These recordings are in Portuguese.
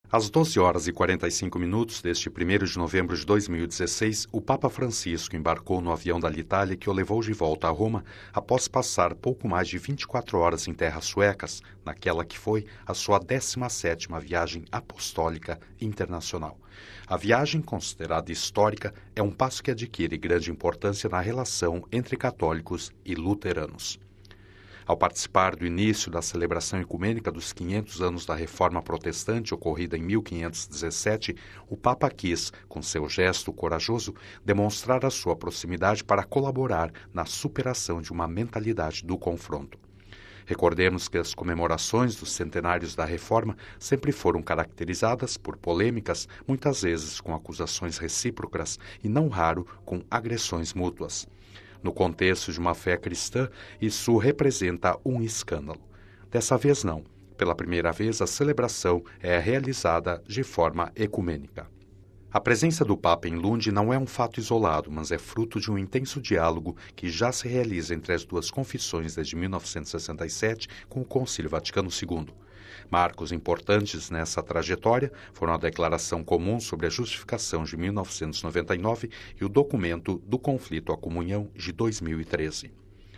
Às 12 horas e 45 minutos deste 1º de novembro de 2016, o Papa Francisco embarcou no avião da Alitalia que o levou de volta a Roma após passar pouco mais de 24 horas em terras suecas, naquela que foi a sua 17ª viagem apostólica internacional. A viagem, considerada histórica, é um passo que adquire grande importância na relação entre católicos e luteranos. Ao participar do início da celebração ecumênica dos 500 anos da Reforma Protestante, ocorrida em 1517, o Papa quis, com seu gesto corajoso, demonstrar a sua proximidade para colaborar na superação de uma mentalidade do confronto. Recordemos que as comemorações dos centenários da Reforma sempre foram caracterizadas por polêmicas, muitas vezes com acusações recíprocas e, não raro, com agressões mútuas. No contexto de uma fé cristã, isso representa um escândalo. Dessa vez não. Pela primeira vez, a celebração é realizada de forma ecumênica. A presença do Papa em Lund não é um fato isolado, mas é fruto de um intenso diálogo que já se realiza entre as duas confissões desde 1967 com o Concílio Vaticano II. Marcos importantes nessa trajetória foram a Declaração Comum sobre a Justificação de 1999 e o Documento do Conflito à Comunhão de 2013.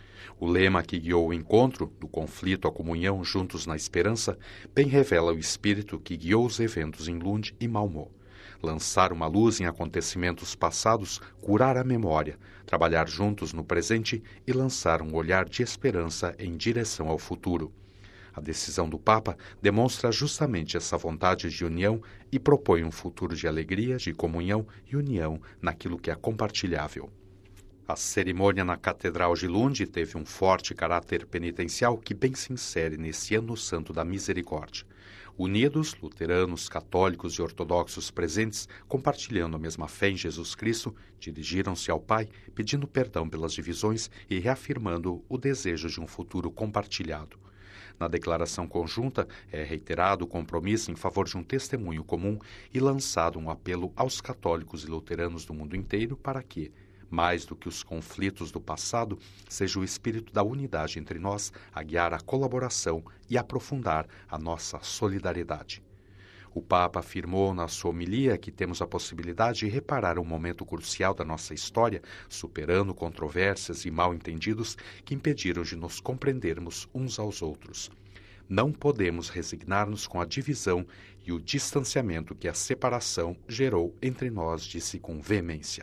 O lema que guiou o encontro, do conflito à comunhão juntos na esperança, bem revela o espírito que guiou os eventos em Lund e Malmö. Lançar uma luz em acontecimentos passados, curar a memória, trabalhar juntos no presente e lançar um olhar de esperança em direção ao futuro. A decisão do Papa demonstra justamente essa vontade de união e propõe um futuro de alegria, de comunhão e união naquilo que é compartilhável. A cerimônia na Catedral de Lund teve um forte caráter penitencial que bem se insere nesse Ano Santo da Misericórdia. Unidos, luteranos, católicos e ortodoxos presentes, compartilhando a mesma fé em Jesus Cristo, dirigiram-se ao Pai, pedindo perdão pelas divisões e reafirmando o desejo de um futuro compartilhado. Na declaração conjunta, é reiterado o compromisso em favor de um testemunho comum e lançado um apelo aos católicos e luteranos do mundo inteiro para que, mais do que os conflitos do passado, seja o espírito da unidade entre nós a guiar a colaboração e aprofundar a nossa solidariedade. O Papa afirmou na sua homilia que temos a possibilidade de reparar um momento crucial da nossa história, superando controvérsias e mal-entendidos que impediram de nos compreendermos uns aos outros. Não podemos resignar-nos com a divisão e o distanciamento que a separação gerou entre nós, disse com veemência.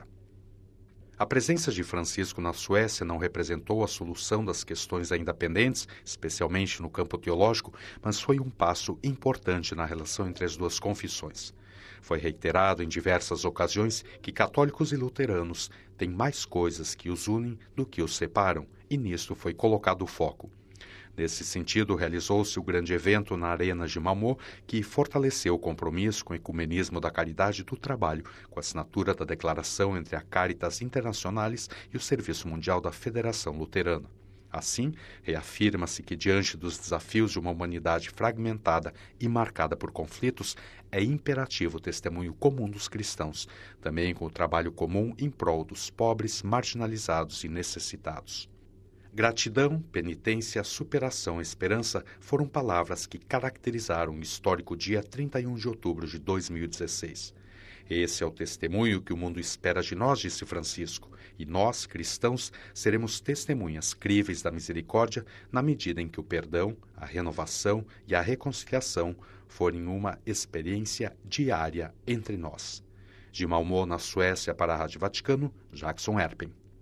A presença de Francisco na Suécia não representou a solução das questões ainda pendentes, especialmente no campo teológico, mas foi um passo importante na relação entre as duas confissões. Foi reiterado em diversas ocasiões que católicos e luteranos têm mais coisas que os unem do que os separam, e nisto foi colocado o foco. Nesse sentido, realizou-se o grande evento na Arena de Malmö, que fortaleceu o compromisso com o ecumenismo da caridade e do trabalho, com a assinatura da declaração entre a Caritas Internationalis e o Serviço Mundial da Federação Luterana. Assim, reafirma-se que, diante dos desafios de uma humanidade fragmentada e marcada por conflitos, é imperativo o testemunho comum dos cristãos, também com o trabalho comum em prol dos pobres, marginalizados e necessitados. Gratidão, penitência, superação e esperança foram palavras que caracterizaram o histórico dia 31 de outubro de 2016. Esse é o testemunho que o mundo espera de nós, disse Francisco, e nós, cristãos, seremos testemunhas críveis da misericórdia na medida em que o perdão, a renovação e a reconciliação forem uma experiência diária entre nós. De Malmö, na Suécia, para a Rádio Vaticano, Jackson Erpen.